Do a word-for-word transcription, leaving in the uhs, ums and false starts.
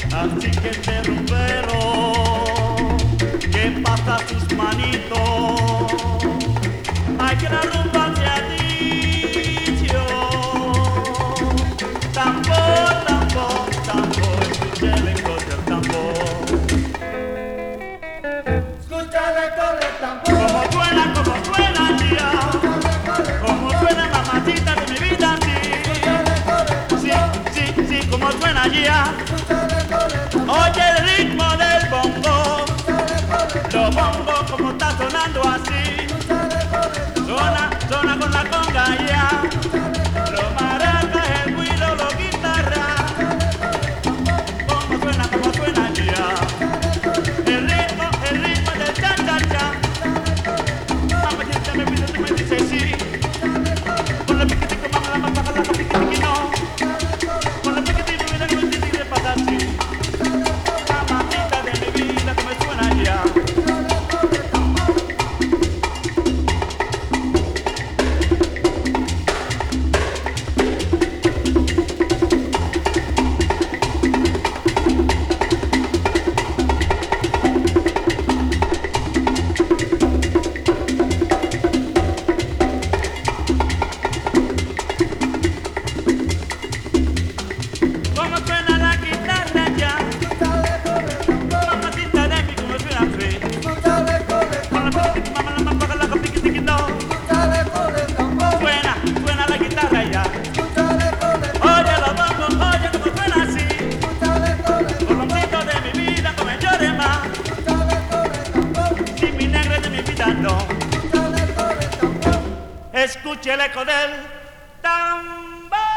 Así que este rumbero que pasa sus manitos, ay que la rumba te ha dicho. Tambor, tambor, tambor, escucha el eco del tambor. Escucha el eco del tambor. Como suena, como suena el día, como suena mamacita de mi vida, sí, sí, sí, sí, como suena ya. Oye el ritmo del bongo, los bongos como está sonando así, suena, suena con la conga ya, los maracas, el guiro, los guitarras, como suena, como suena ya, el ritmo, el ritmo del cha cha cha, mamacita me pide, tú me dices sí, con la piquitico, mamá, la mamá, la piquitico, no, con la piquitico, mira que me tiene que pasar así. Escuche el eco del tambor.